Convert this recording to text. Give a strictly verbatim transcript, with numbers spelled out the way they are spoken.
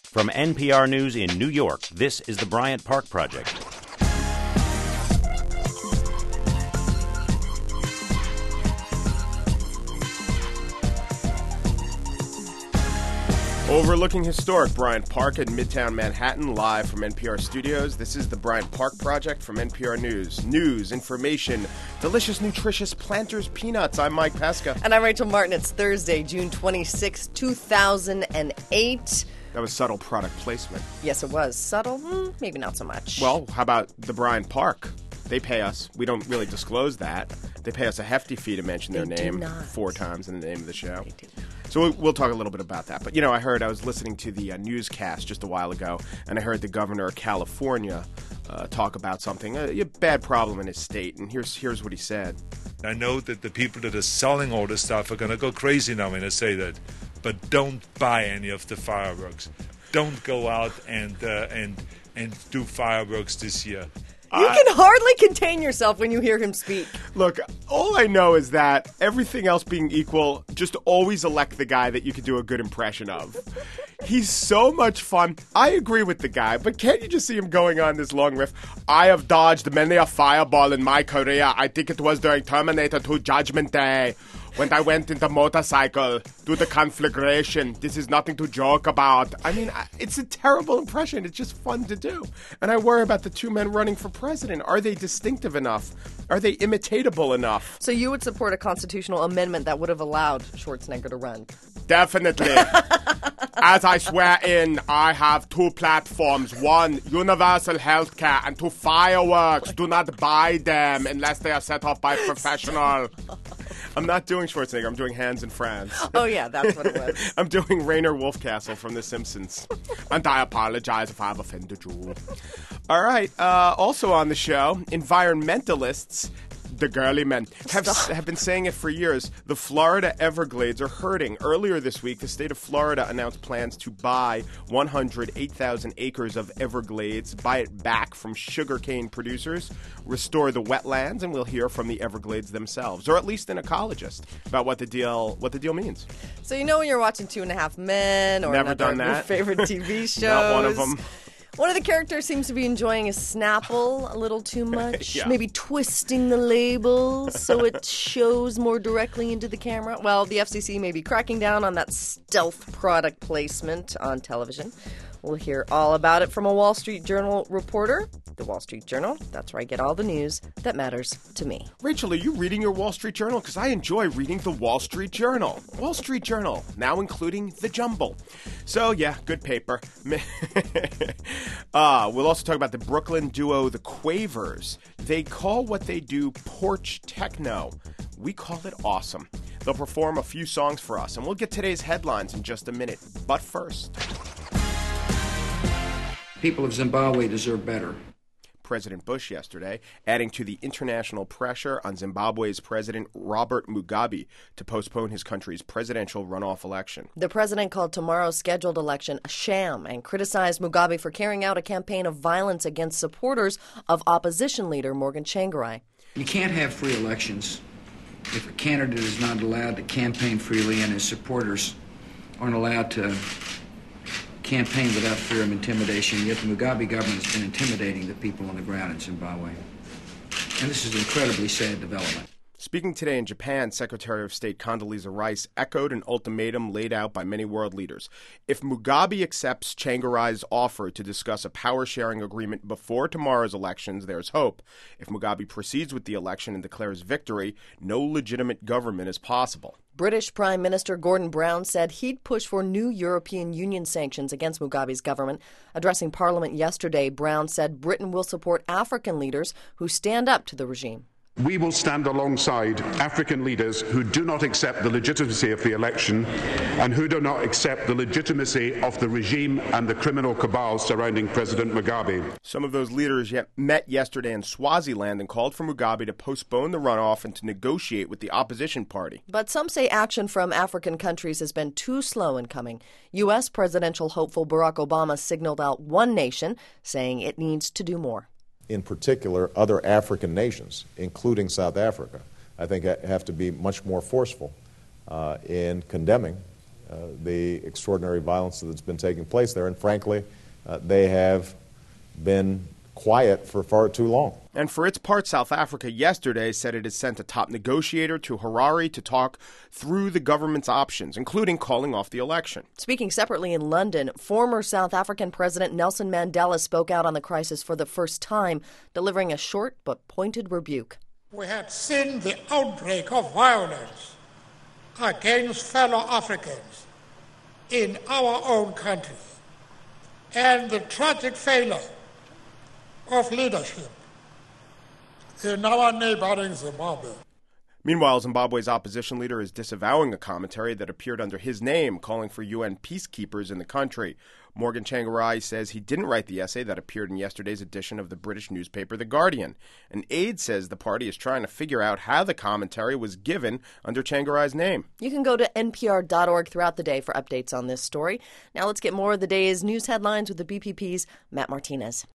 From N P R News in New York, this is the Bryant Park Project. Overlooking historic Bryant Park in Midtown Manhattan, live from N P R studios, this is the Bryant Park Project from N P R News. News, information, delicious, nutritious Planters peanuts. I'm Mike Pesca. And I'm Rachel Martin. It's Thursday, June twenty-sixth, two thousand eight. That was subtle product placement. Yes, it was. Subtle? Mm, maybe not so much. Well, how about the Bryant Park? They pay us. We don't really disclose that. They pay us a hefty fee to mention their They name do not. four times in the name of the show. They do not. So we'll, we'll talk a little bit about that. But, you know, I heard, I was listening to the uh, newscast just a while ago, and I heard the governor of California uh, talk about something, a, a bad problem in his state, and here's here's what he said. I know that the people that are selling all this stuff are going to go crazy now when I say that, but don't buy any of the fireworks. Don't go out and uh, and and do fireworks this year. You I, can hardly contain yourself when you hear him speak. Look, all I know is that everything else being equal, just always elect the guy that you can do a good impression of. He's so much fun. I agree with the guy, but can't you just see him going on this long riff? I have dodged many a fireball in my career. I think it was during Terminator two Judgment Day when I went into motorcycle to the conflagration. This is nothing to joke about. I mean, it's a terrible impression. It's just fun to do. And I worry about the two men running for president. Are they distinctive enough? Are they imitatable enough? So you would support a constitutional amendment that would have allowed Schwarzenegger to run? Definitely. As I swear in, I have two platforms. One, universal health care, and two, fireworks. Do not buy them unless they are set up by a professional. I'm not doing Schwarzenegger. I'm doing Hans and Franz. Oh, yeah, that's what it was. I'm doing Rainer Wolfcastle from The Simpsons. And I apologize if I've offended you. All right. Uh, also on the show, environmentalists, the girly men, have, have been saying it for years. The Florida Everglades are hurting. Earlier this week, the state of Florida announced plans to buy one hundred eight thousand acres of Everglades, buy it back from sugarcane producers, restore the wetlands, and we'll hear from the Everglades themselves, or at least an ecologist, about what the deal what the deal means. So you know when you're watching Two and a Half Men or Never another done of your that. favorite T V shows. Not one of them. One of the characters seems to be enjoying his Snapple a little too much. Yeah. Maybe twisting the label so it shows more directly into the camera. Well, the F C C may be cracking down on that stealth product placement on television. We'll hear all about it from a Wall Street Journal reporter. The Wall Street Journal, that's where I get all the news that matters to me. Rachel, are you reading your Wall Street Journal? Because I enjoy reading the Wall Street Journal. Wall Street Journal, now including the Jumble. So, yeah, good paper. uh, we'll also talk about the Brooklyn duo, the Quavers. They call what they do porch techno. We call it awesome. They'll perform a few songs for us, and we'll get today's headlines in just a minute. But first, people of Zimbabwe deserve better. President Bush yesterday, adding to the international pressure on Zimbabwe's President Robert Mugabe to postpone his country's presidential runoff election. The president called tomorrow's scheduled election a sham and criticized Mugabe for carrying out a campaign of violence against supporters of opposition leader Morgan Tsvangirai. You can't have free elections if a candidate is not allowed to campaign freely and his supporters aren't allowed to campaign without fear of intimidation, yet the Mugabe government has been intimidating the people on the ground in Zimbabwe. And this is an incredibly sad development. Speaking today in Japan, Secretary of State Condoleezza Rice echoed an ultimatum laid out by many world leaders. If Mugabe accepts Tsvangirai's offer to discuss a power-sharing agreement before tomorrow's elections, there's hope. If Mugabe proceeds with the election and declares victory, no legitimate government is possible. British Prime Minister Gordon Brown said he'd push for new European Union sanctions against Mugabe's government. Addressing Parliament yesterday, Brown said Britain will support African leaders who stand up to the regime. We will stand alongside African leaders who do not accept the legitimacy of the election and who do not accept the legitimacy of the regime and the criminal cabal surrounding President Mugabe. Some of those leaders yet met yesterday in Swaziland and called for Mugabe to postpone the runoff and to negotiate with the opposition party. But some say action from African countries has been too slow in coming. U S presidential hopeful Barack Obama signaled out one nation, saying it needs to do more. In particular, other African nations, including South Africa, I think have to be much more forceful uh, in condemning uh, the extraordinary violence that's been taking place there. And frankly, uh, they have been quiet for far too long. And for its part, South Africa yesterday said it has sent a top negotiator to Harare to talk through the government's options, including calling off the election. Speaking separately in London, former South African President Nelson Mandela spoke out on the crisis for the first time, delivering a short but pointed rebuke. We had seen the outbreak of violence against fellow Africans in our own country and the tragic failure of leadership in our neighboring Zimbabwe. Meanwhile, Zimbabwe's opposition leader is disavowing a commentary that appeared under his name calling for U N peacekeepers in the country. Morgan Tsvangirai says he didn't write the essay that appeared in yesterday's edition of the British newspaper The Guardian. An aide says the party is trying to figure out how the commentary was given under Tsvangirai's name. You can go to N P R dot org throughout the day for updates on this story. Now let's get more of the day's news headlines with the B P P's Matt Martinez.